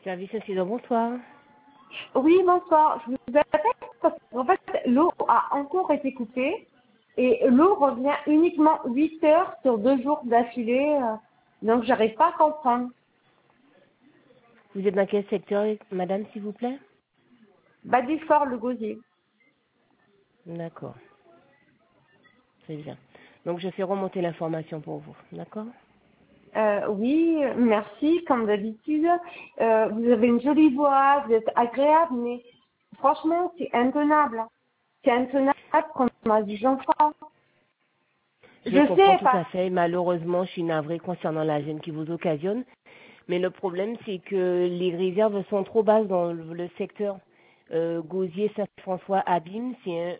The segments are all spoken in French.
Service incident, bonsoir. Oui, bonsoir. Je vous appelle parce qu'en fait, l'eau a encore été coupée et l'eau revient uniquement 8 heures sur 2 jours d'affilée. Donc, j'arrive pas à comprendre. Vous êtes dans quel secteur, madame, s'il vous plaît? Badifort, le gosier. D'accord. Très bien. Donc, je fais remonter l'information pour vous. D'accord? Oui, merci, comme d'habitude. Vous avez une jolie voix, vous êtes agréable, mais franchement, c'est intenable. C'est intenable qu'on a des enfants. Je Je comprends sais tout pas. à fait. Malheureusement, je suis navrée concernant la gêne qui vous occasionne. Mais le problème, c'est que les réserves sont trop basses dans le secteur. Gosier, Saint-François, Abîme, c'est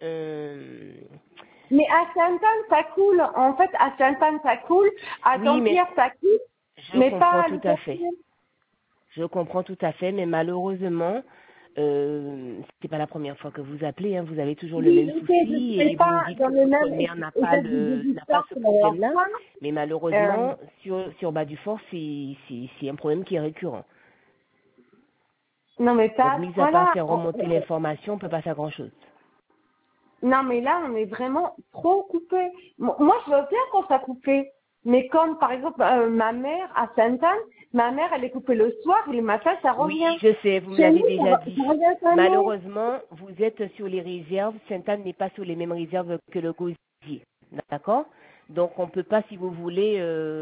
Mais à Sainte-Anne, ça coule. En fait, à Sainte-Anne, ça coule. À Oui, mais Dampierre, ça coule. je Mais pas comprends à tout à fait. l'État-civil. Je comprends tout à fait, mais malheureusement, c'est pas la première fois que vous appelez, hein, vous avez toujours le Oui, même je sais, je ne souci serai et vous me pas dites dans que le votre même mère état n'a pas d'existence ce que la dernière problème-là, fois. mais Euh, malheureusement, sur Bas du Fort, c'est un problème qui est récurrent. non, mais Donc, pas à ce mis à part point-là. faire remonter l'information, on peut pas faire grand-chose. Non, mais là, on est vraiment trop coupé. Moi, je veux bien qu'on soit coupé. Mais comme, par exemple, ma mère à Sainte-Anne, ma mère, elle est coupée le soir et le matin, ça Oui, revient. je sais, vous me Chez l'avez nous, déjà dit. ça revient jamais. Malheureusement, vous êtes sur les réserves. Sainte-Anne n'est pas sur les mêmes réserves que le Gosier. D'accord? Donc, on ne peut pas, si vous voulez,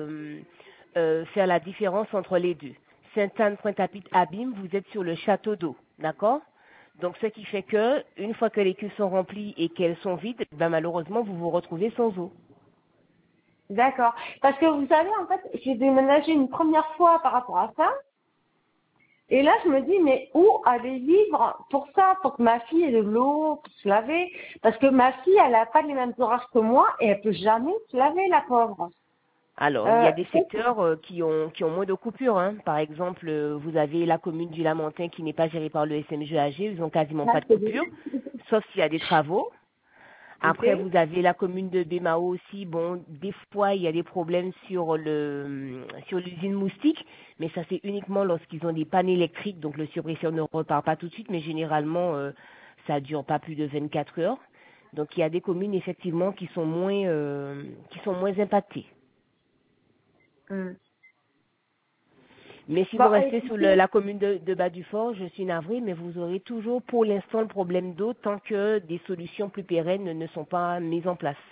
faire la différence entre les deux. Sainte-Anne, Pointe-à-Pitre, Abîme, vous êtes sur le château d'eau. D'accord? Donc, ce qui fait que, une fois que les cuves sont remplies et qu'elles sont vides, ben, malheureusement, vous vous retrouvez sans eau. D'accord. Parce que vous savez, en fait, j'ai déménagé une première fois par rapport à ça. Et là, je me dis, mais où aller vivre pour ça, pour que ma fille ait de l'eau pour se laver? Parce que ma fille, elle n'a pas les mêmes horaires que moi et elle peut jamais se laver, la pauvre. Alors, il y a des secteurs qui ont moins de coupures. Hein. Par exemple, vous avez la commune du Lamentin qui n'est pas gérée par le SMGAG, ils ont quasiment pas de coupure, sauf s'il y a des travaux. Ok. Après, vous avez la commune de Bémao aussi. Bon, des fois, il y a des problèmes sur l'usine moustique, mais ça c'est uniquement lorsqu'ils ont des pannes électriques, donc le surpresseur ne repart pas tout de suite, mais généralement, ça dure pas plus de 24 heures. Donc, il y a des communes effectivement qui sont moins impactées. Hmm. Mais si Bon, vous restez sur écoutez, la commune de Bas-du-Fort, je suis navrée, mais vous aurez toujours pour l'instant le problème d'eau tant que des solutions plus pérennes ne sont pas mises en place.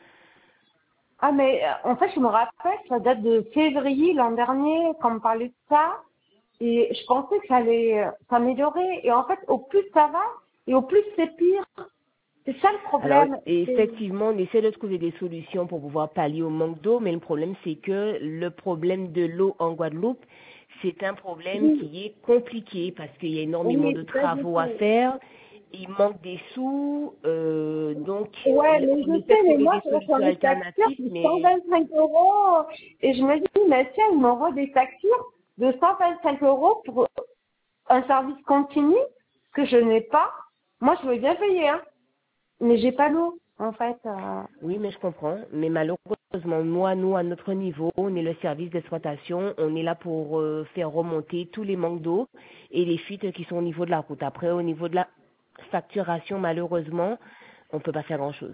ah mais en fait, je me rappelle, ça date de février l'an dernier, quand on me parlait de ça, et je pensais que ça allait s'améliorer. Et en fait, au plus ça va, et au plus c'est pire. C'est ça le Alors, problème. effectivement, on essaie de trouver des solutions pour pouvoir pallier au manque d'eau, mais le problème, c'est que le problème de l'eau en Guadeloupe, c'est un problème Oui, qui est compliqué parce qu'il y a énormément de oui, ça je travaux à sais. faire, il manque des sous, donc Ouais, mais on je essaie de sais, mais trouver moi, des solutions j'en ai facture alternatives, de mais 125 euros. Et je me dis, mais tiens, ils m'envoient des factures de 125 euros pour un service continu que je n'ai pas. Moi, je veux bien payer, hein. Mais j'ai pas l'eau, en fait. oui, mais je comprends. Mais malheureusement, moi, nous, à notre niveau, on est le service d'exploitation. On est là pour faire remonter tous les manques d'eau et les fuites qui sont au niveau de la route. Après, au niveau de la facturation, malheureusement, on ne peut pas faire grand-chose.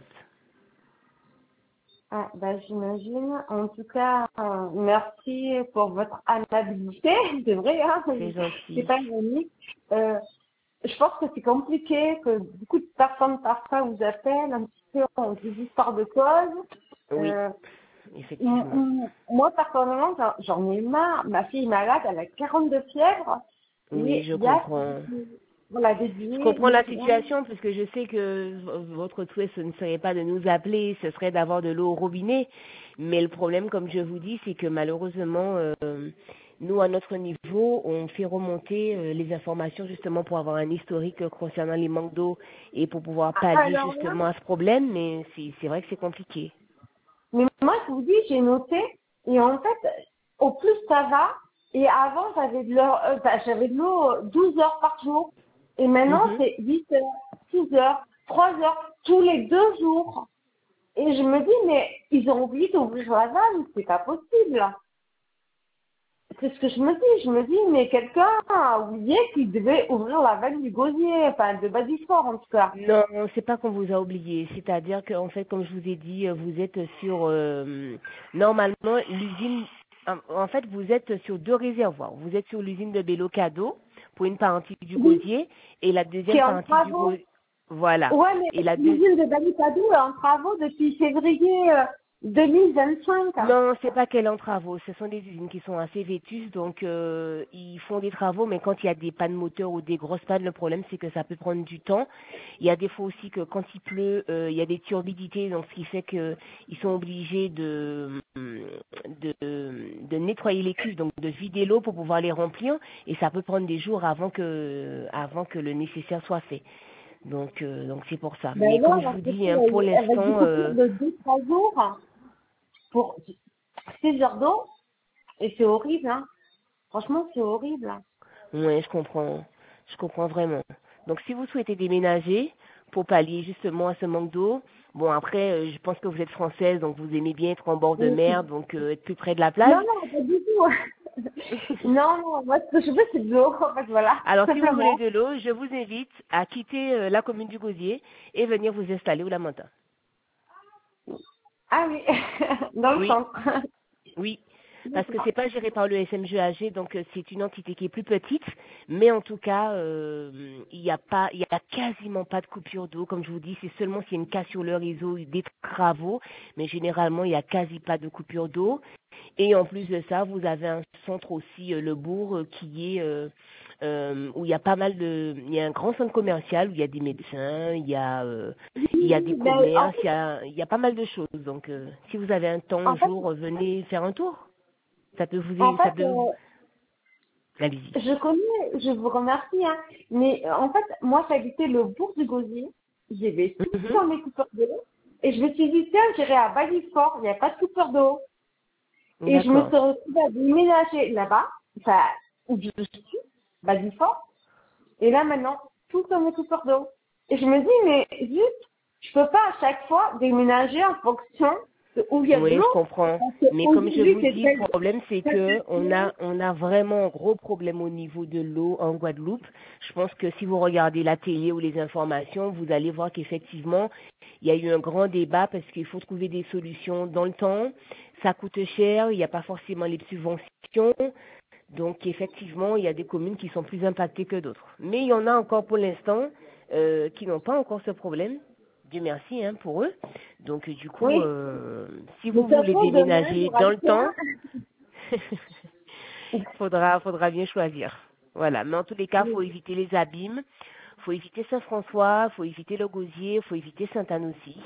Ah, bah, j'imagine. En tout cas, merci pour votre amabilité. C'est vrai, hein. C'est C'est gentil. pas ironique. Je pense que c'est compliqué, que beaucoup de personnes parfois vous appellent un petit peu en désespoir de cause. Oui, Euh, effectivement. Moi, personnellement, j'en ai marre. Ma fille est malade, elle a 42 fièvres. Oui, Et je il y a comprends. voilà, des Je billets, comprends des la soins. situation puisque je sais que votre souhait ce ne serait pas de nous appeler, ce serait d'avoir de l'eau au robinet. Mais le problème, comme je vous dis, c'est que malheureusement, nous, à notre niveau, on fait remonter les informations justement pour avoir un historique concernant les manques d'eau et pour pouvoir pallier Alors là, justement à ce problème. Mais c'est vrai que c'est compliqué. mais moi, je vous dis, j'ai noté. Et en fait, au plus ça va. Et avant, j'avais de l'eau 12 heures par jour. Et maintenant, Mhm. c'est 8 heures, 6 heures, 3 heures, tous les 2 jours. Et je me dis, mais ils ont oublié d'ouvrir la vanne, c'est pas possible. c'est ce que je me dis. Je me dis, mais quelqu'un a oublié qu'il devait ouvrir la vanne du gosier, enfin de Badifort en tout cas. Non, c'est pas qu'on vous a oublié. C'est-à-dire qu'en fait, comme je vous ai dit, vous êtes sur normalement l'usine. En fait, vous êtes sur deux réservoirs. Vous êtes sur l'usine de Bélocado pour une partie du Oui, gosier et la qui deuxième est en partie du travaux. gosier. Voilà. Ouais, Et mais la deux. l'usine de Badifado est en travaux depuis février 2025. Non, c'est pas qu'elle est en travaux. Ce sont des usines qui sont assez vétustes, donc ils font des travaux, mais quand il y a des pannes moteurs ou des grosses pannes, le problème c'est que ça peut prendre du temps. Il y a des fois aussi que quand il pleut, il y a des turbidités, donc ce qui fait que ils sont obligés de nettoyer les cuves, donc de vider l'eau pour pouvoir les remplir, et ça peut prendre des jours avant que le nécessaire soit fait. Donc c'est pour ça. Ben Mais comme là, je la vous dis, hein, pour société, elle va être l'instant, découpée de 2-3 jours pour 6 heures d'eau. Et c'est horrible, hein. Franchement, c'est horrible, hein. ouais, je comprends vraiment. Donc si vous souhaitez déménager pour pallier justement à ce manque d'eau, bon après, je pense que vous êtes française, donc vous aimez bien être en bord de mer, donc être plus près de la Non, plage. non, pas du tout. Non, non, moi, ce que je veux, c'est de l'eau, en fait, voilà, Alors si vous voulez simplement. de l'eau, je vous invite à quitter la commune du Gosier et venir vous installer au Lamentin. Ah oui, dans le Oui, centre. oui, parce que c'est pas géré par le SMGAG, donc c'est une entité qui est plus petite, mais en tout cas, il y a quasiment pas de coupure d'eau, comme je vous dis, c'est seulement s'il y a une casse sur le réseau, des travaux, mais généralement il y a quasi pas de coupure d'eau. Et en plus de ça, vous avez un centre aussi, le bourg, qui est où il y a pas mal de, il y a un grand centre commercial où il y a des médecins, il y a des Ben, commerces, il y a pas mal de choses. Donc, si vous avez un temps en un fait, jour, venez faire un tour. en Ça fait, peut, allez-y. je connais, je vous remercie, hein, mais en fait, moi, j'habitais le bourg du Gosier. J'avais tout le Mhm. temps mes coupeurs d'eau. Et je me suis dit, tiens, j'irai à Balifort, il n'y a pas de coupeur d'eau. Et je me D'accord. suis retrouvée à déménager là-bas, enfin, où je suis, Balifort. Et là, maintenant, tout dans mes coupeurs d'eau. Et je me dis, mais juste, je peux pas à chaque fois déménager en fonction de où il y a de Oui, je l'eau. comprends. Parce Mais comme je qu'aujourd'hui, vous c'est dis, le tel, problème, c'est tel, que tel. on a vraiment un gros problème au niveau de l'eau en Guadeloupe. Je pense que si vous regardez la télé ou les informations, vous allez voir qu'effectivement, il y a eu un grand débat parce qu'il faut trouver des solutions dans le temps. Ça coûte cher, il n'y a pas forcément les subventions. Donc, effectivement, il y a des communes qui sont plus impactées que d'autres. Mais il y en a encore pour l'instant qui n'ont pas encore ce problème. Dieu merci hein, pour eux. Donc, du coup, Oui. si Mais vous ça voulez faut demain, déménager j'aurai dans le le temps, terrain. faudra bien choisir. Voilà. Mais en tous les cas, faut éviter les abîmes, faut éviter Saint-François, faut éviter le Gosier, faut éviter Sainte-Anne aussi.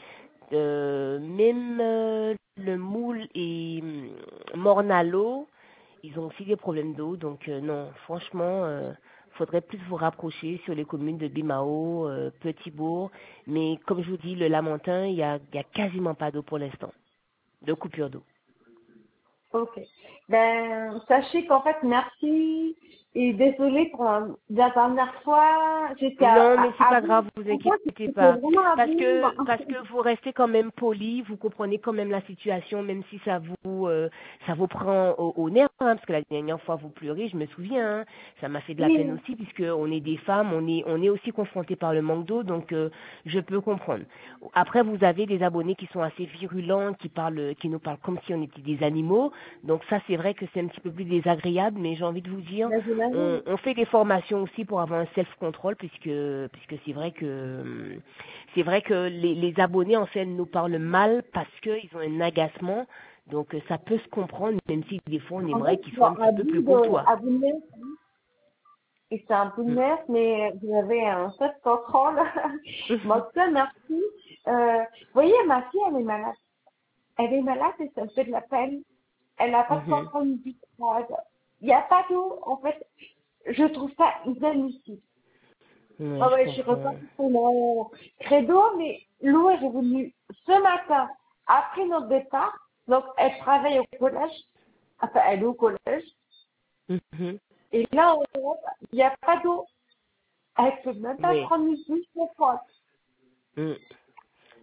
Même le Moule et Mornalo, ils ont aussi des problèmes d'eau. Donc non, franchement, faudrait plus vous rapprocher sur les communes de Bimao, Petit-Bourg. Mais comme je vous dis, le Lamentin, il y a quasiment pas d'eau pour l'instant, de coupure d'eau. Ok. Ben, sachez qu'en fait, merci et désolée pour la dernière fois. J'étais Non, mais c'est à pas vous. grave, vous En fait, inquiétez c'était pas. vraiment à vous. Parce que vous restez quand même poli, vous comprenez quand même la situation, même si ça vous prend au nerf, hein, parce que la dernière fois vous pleurez, je me souviens, hein, ça m'a fait de la peine Oui. aussi, puisque on est des femmes, on est aussi confrontés par le manque d'eau, donc je peux comprendre. Après, vous avez des abonnés qui sont assez virulents, qui nous parlent comme si on était des animaux, donc ça c'est vrai que c'est un petit peu plus désagréable, mais j'ai envie de vous dire, Ben, j'imagine. on fait des formations aussi pour avoir un self-control puisque c'est vrai que les abonnés en fait nous parlent mal parce qu'ils ont un agacement. Donc ça peut se comprendre, même si des fois on En fait, aimerait qu'ils c'est soient un petit peu plus courtois. à bout de nerfs. Et c'est un bout de Mm. nerfs, mais vous avez un self-control. Bon, en tout cas, merci. Vous voyez, ma fille, elle est malade. Elle est malade et ça me fait de la peine. Elle n'a pas de Mhm. contrôle du tout. Il n'y a pas d'eau. En fait, je trouve ça inadmissible. Ouais, Ah je ouais, je suis comprends. repartie pour mon credo, mais l'eau est revenue ce matin, après notre départ. Donc, elle travaille au collège. Enfin, elle est au collège. Mhm. Et là, en Europe, il n'y a pas d'eau. Elle peut même pas Oui. prendre une douche de froide. Mm.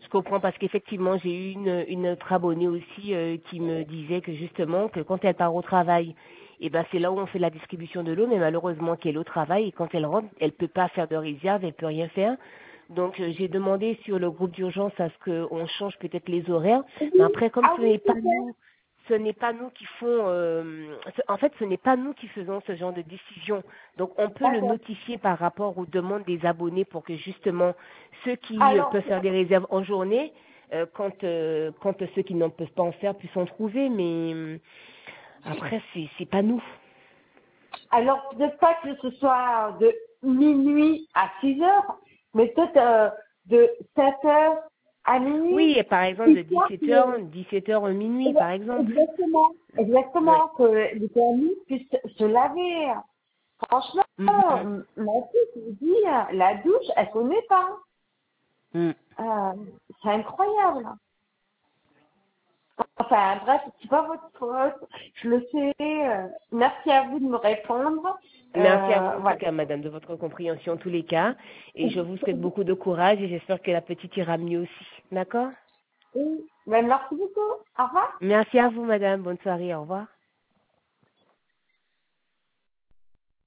Je comprends parce qu'effectivement, j'ai eu une autre abonnée aussi qui me disait que justement, que quand elle part au travail, et ben c'est là où on fait la distribution de l'eau, mais malheureusement qu'elle est au travail et quand elle rentre, elle peut pas faire de réserve, elle peut rien faire. Donc j'ai demandé sur le groupe d'urgence à ce qu'on change peut-être les horaires, mais Oui. après comme Ah ce oui, n'est pas super. nous, ce n'est pas nous qui font, en fait ce n'est pas nous qui faisons ce genre de décision. Donc on peut le D'accord. notifier par rapport aux demandes des abonnés pour que justement ceux qui Alors, peuvent faire des réserves en journée, quand ceux qui n'en peuvent pas en faire puissent en trouver, mais après c'est pas nous. alors peut-être pas que ce soit de minuit à 6 heures, mais peut-être de 7 heures à minuit, Oui, et par exemple de histoire 17h, 17h à minuit, par exemple. exactement, Oui. exactement, que les permis puissent se laver. Franchement, Mhm. ma fille me dit, la douche, elle connaît pas. Mm. Euh, c'est incroyable. Enfin, bref, c'est pas votre faute. Je le sais. Merci à vous de me répondre. Merci à vous en tout Voilà. cas, madame, de votre compréhension en tous les cas. Et je vous souhaite beaucoup de courage et j'espère que la petite ira mieux aussi. D'accord? Et, ben, merci beaucoup. Au revoir. Merci à vous, madame. Bonne soirée. Au revoir.